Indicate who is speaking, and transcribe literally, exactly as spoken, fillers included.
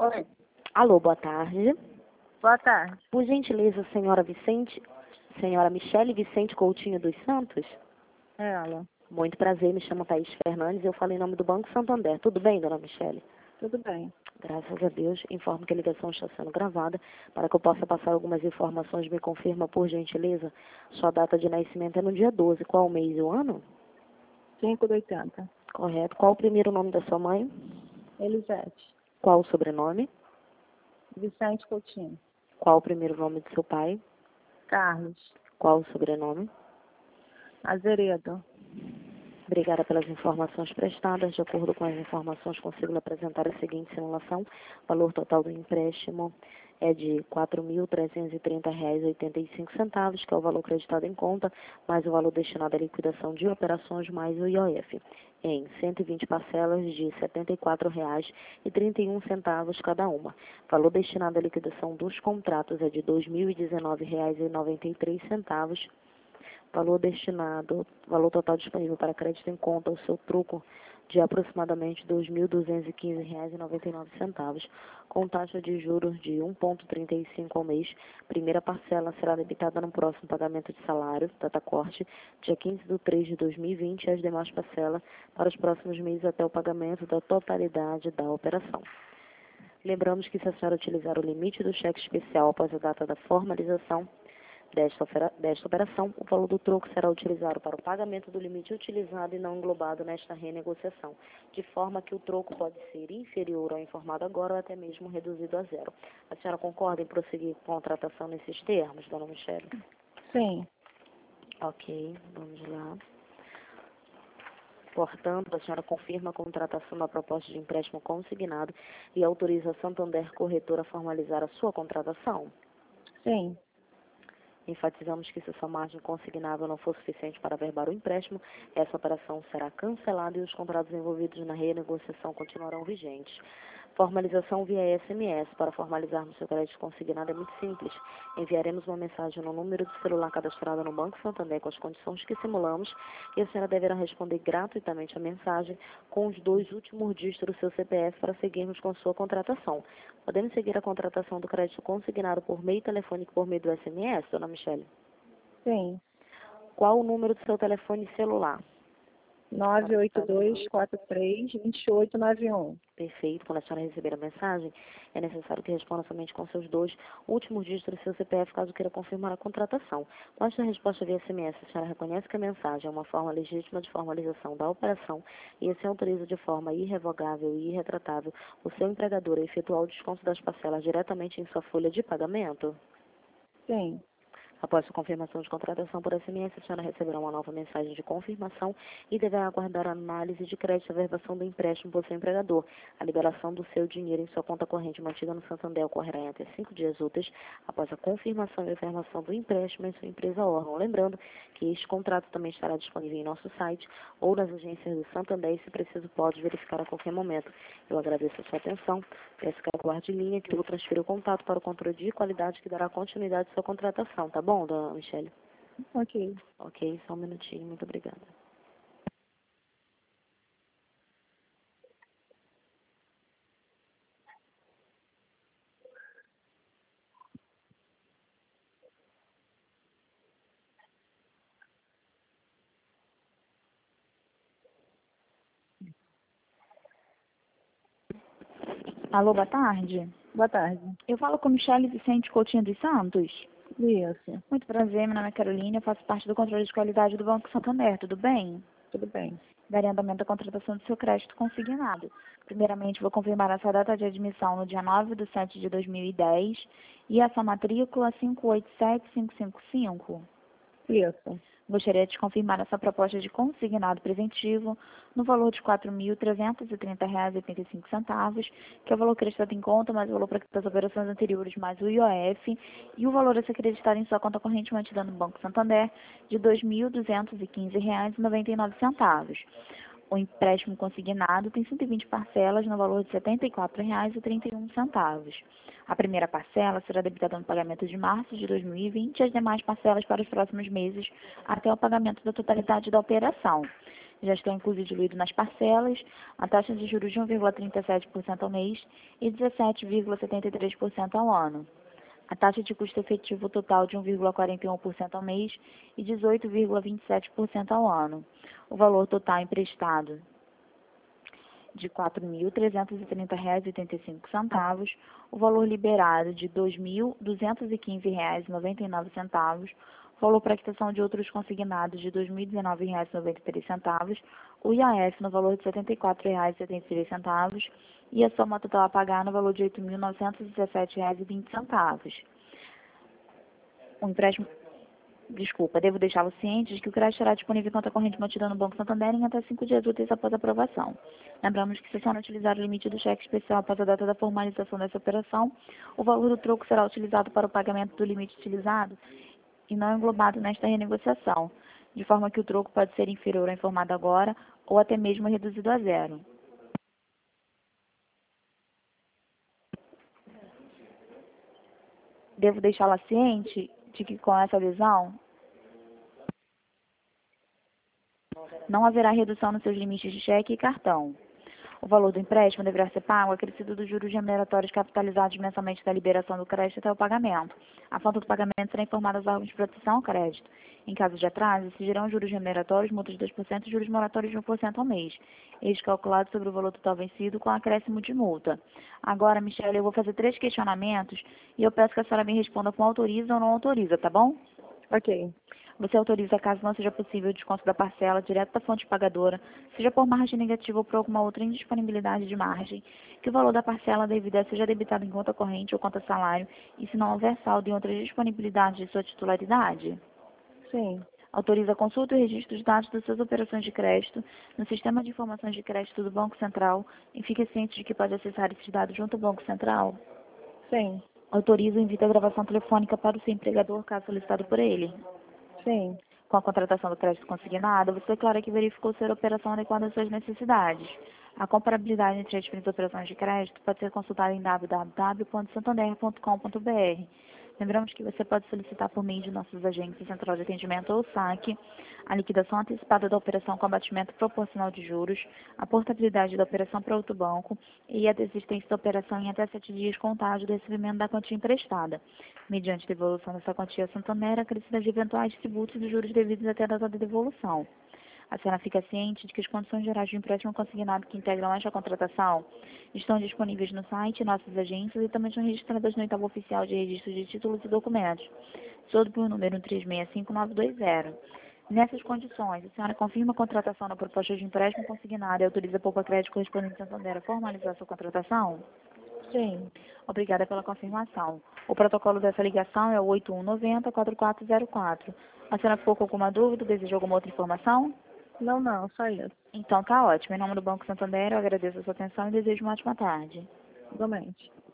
Speaker 1: Oi.
Speaker 2: Alô, boa tarde.
Speaker 1: Boa tarde.
Speaker 2: Por gentileza, senhora Vicente, senhora Michele Vicente Coutinho dos Santos?
Speaker 1: É ela.
Speaker 2: Muito prazer, me chamo Thaís Fernandes e eu falo em nome do Banco Santander. Tudo bem, dona Michele?
Speaker 1: Tudo bem.
Speaker 2: Graças a Deus, informo que a ligação está sendo gravada. Para que eu possa passar algumas informações, me confirma, por gentileza, sua data de nascimento é no dia doze. Qual o mês e o ano?
Speaker 1: cinco de oitenta.
Speaker 2: Correto. Qual o primeiro nome da sua mãe?
Speaker 1: Elisete.
Speaker 2: Qual o sobrenome?
Speaker 1: Vicente Coutinho.
Speaker 2: Qual o primeiro nome do seu pai?
Speaker 1: Carlos.
Speaker 2: Qual o sobrenome?
Speaker 1: Azeredo.
Speaker 2: Obrigada pelas informações prestadas. De acordo com as informações, consigo apresentar a seguinte simulação. O valor total do empréstimo é de quatro mil trezentos e trinta reais e oitenta e cinco centavos, que é o valor acreditado em conta, mais o valor destinado à liquidação de operações, mais o I O F, em cento e vinte parcelas de setenta e quatro reais e trinta e um centavos cada uma. O valor destinado à liquidação dos contratos é de dois mil e dezenove reais e noventa e três centavos. Valor destinado, valor total disponível para crédito em conta, o seu troco de aproximadamente dois mil duzentos e quinze reais e noventa e nove centavos, com taxa de juros de um vírgula trinta e cinco ao mês. Primeira parcela será debitada no próximo pagamento de salário, data corte, dia quinze de três de dois mil e vinte, e as demais parcelas para os próximos meses até o pagamento da totalidade da operação. Lembramos que se a senhora utilizar o limite do cheque especial após a data da formalização Desta, desta operação, o valor do troco será utilizado para o pagamento do limite utilizado e não englobado nesta renegociação, de forma que o troco pode ser inferior ao informado agora ou até mesmo reduzido a zero. A senhora concorda em prosseguir com a contratação nesses termos, dona Michele?
Speaker 1: Sim.
Speaker 2: Ok, vamos lá. Portanto, a senhora confirma a contratação da proposta de empréstimo consignado e autoriza a Santander Corretora a formalizar a sua contratação?
Speaker 1: Sim.
Speaker 2: Enfatizamos que se sua margem consignável não for suficiente para averbar o empréstimo, essa operação será cancelada e os contratos envolvidos na renegociação continuarão vigentes. Formalização via S M S. Para formalizarmos seu crédito consignado é muito simples. Enviaremos uma mensagem no número de celular cadastrado no Banco Santander com as condições que simulamos e a senhora deverá responder gratuitamente a mensagem com os dois últimos dígitos do seu C P F para seguirmos com sua contratação. Podemos seguir a contratação do crédito consignado por meio telefônico por meio do S M S, dona Michele?
Speaker 1: Sim.
Speaker 2: Qual o número do seu telefone celular?
Speaker 1: nove oito dois quatro três dois oito nove um.
Speaker 2: Perfeito. Quando a senhora receber a mensagem, é necessário que responda somente com seus dois últimos dígitos do seu C P F, caso queira confirmar a contratação. Após a resposta via S M S, a senhora reconhece que a mensagem é uma forma legítima de formalização da operação e assim autoriza de forma irrevogável e irretratável o seu empregador a efetuar o desconto das parcelas diretamente em sua folha de pagamento?
Speaker 1: Sim.
Speaker 2: Após a confirmação de contratação por S M S, a senhora receberá uma nova mensagem de confirmação e deverá aguardar a análise de crédito e averbação do empréstimo por seu empregador. A liberação do seu dinheiro em sua conta corrente mantida no Santander ocorrerá em até cinco dias úteis após a confirmação e averbação do empréstimo em sua empresa órgão. Lembrando que este contrato também estará disponível em nosso site ou nas agências do Santander e, se preciso, pode verificar a qualquer momento. Eu agradeço a sua atenção. Peço que aguarde em linha que eu vou transferir o contato para o controle de qualidade que dará continuidade à sua contratação, tá bom, dona Michele?
Speaker 1: Ok.
Speaker 2: Ok, só um minutinho, muito obrigada.
Speaker 3: Alô, boa tarde.
Speaker 1: Boa tarde.
Speaker 3: Eu falo com Michele Vicente Coutinho dos Santos.
Speaker 1: Isso.
Speaker 3: Muito prazer, meu nome é Carolina, eu faço parte do controle de qualidade do Banco Santander, tudo bem?
Speaker 1: Tudo bem.
Speaker 3: Darei andamento à contratação do seu crédito consignado. Primeiramente, vou confirmar a sua data de admissão no dia nove de setembro de dois mil e dez e a sua matrícula cinco oito sete cinco cinco cinco.
Speaker 1: Isso.
Speaker 3: Gostaria de confirmar essa proposta de consignado preventivo no valor de quatro mil trezentos e trinta reais e oitenta e cinco centavos, que é o valor acreditado em conta, mais o valor das operações anteriores, mais o I O F, e o valor a ser acreditado em sua conta corrente mantida no Banco Santander de dois mil duzentos e quinze reais e noventa e nove centavos. O empréstimo consignado tem cento e vinte parcelas no valor de setenta e quatro reais e trinta e um centavos. A primeira parcela será debitada no pagamento de março de dois mil e vinte e as demais parcelas para os próximos meses até o pagamento da totalidade da operação. já estão inclusos e diluídos nas parcelas, a taxa de juros de um vírgula trinta e sete por cento ao mês e dezessete vírgula setenta e três por cento ao ano. A taxa de custo efetivo total de um vírgula quarenta e um por cento ao mês e dezoito vírgula vinte e sete por cento ao ano. O valor total emprestado de quatro mil trezentos e trinta reais e oitenta e cinco centavos, o valor liberado de dois mil duzentos e quinze reais e noventa e nove centavos, o valor para quitação de outros consignados de dois mil e dezenove reais e noventa e três centavos, o I A F no valor de setenta e quatro reais e setenta e três centavos e a soma total a pagar no valor de oito mil novecentos e dezessete reais e vinte centavos. O empréstimo Desculpa, devo deixá-lo ciente de que o crédito será disponível em conta corrente mantida no Banco Santander em até cinco dias úteis após a aprovação. Lembramos que, se só não utilizar o limite do cheque especial após a data da formalização dessa operação, o valor do troco será utilizado para o pagamento do limite utilizado e não englobado nesta renegociação, de forma que o troco pode ser inferior ao informado agora ou até mesmo reduzido a zero. Devo deixá-la ciente de que, com essa adesão, não haverá redução nos seus limites de cheque e cartão. O valor do empréstimo deverá ser pago acrescido dos juros remuneratórios capitalizados mensalmente da liberação do crédito até o pagamento. A falta do pagamento será informada aos órgãos de proteção ao crédito. Em caso de atraso, exigirão juros remuneratórios, multas de dois por cento e juros moratórios de um por cento ao mês, eles calculados sobre o valor total vencido com acréscimo de multa. Agora, Michele, eu vou fazer três questionamentos e eu peço que a senhora me responda com autoriza ou não autoriza, tá bom?
Speaker 1: Ok.
Speaker 3: Você autoriza, caso não seja possível, o desconto da parcela direto da fonte pagadora, seja por margem negativa ou por alguma outra indisponibilidade de margem, que o valor da parcela devida seja debitado em conta corrente ou conta salário, e se não houver saldo em outras disponibilidades de sua titularidade?
Speaker 1: Sim.
Speaker 3: Autoriza a consulta e registro dos dados das suas operações de crédito no Sistema de Informações de Crédito do Banco Central e fique ciente de que pode acessar esses dados junto ao Banco Central?
Speaker 1: Sim.
Speaker 3: Autoriza e invita a gravação telefônica para o seu empregador, caso solicitado por ele?
Speaker 1: Sim.
Speaker 3: Com a contratação do crédito consignado, você declara que verificou ser a operação adequada às suas necessidades. A comparabilidade entre as diferentes operações de crédito pode ser consultada em w w w ponto santander ponto com ponto b r. Lembramos que você pode solicitar por meio de nossos agentes Central de Atendimento ou saque a liquidação antecipada da operação com abatimento proporcional de juros, a portabilidade da operação para outro banco e a desistência da operação em até sete dias contágio do recebimento da quantia emprestada, mediante devolução dessa quantia a Santander, acrescida de eventuais tributos e juros devidos até a data da devolução. A senhora fica ciente de que as condições gerais de empréstimo consignado que integram esta contratação estão disponíveis no site, nossas agências e também estão registradas no Itaú Oficial de Registro de Títulos e Documentos, sob por número três seis cinco nove dois zero. Nessas condições, a senhora confirma a contratação da proposta de empréstimo consignado e autoriza a Poupa Crédito correspondente a Santander a formalizar sua contratação?
Speaker 1: Sim.
Speaker 3: Obrigada pela confirmação. O protocolo dessa ligação é o oito um nove zero, quatro quatro zero quatro. A senhora ficou com alguma dúvida? Deseja alguma outra informação?
Speaker 1: Não, não, só isso.
Speaker 3: Então tá ótimo. Em nome do Banco Santander, eu agradeço a sua atenção e desejo uma ótima tarde.
Speaker 1: Igualmente.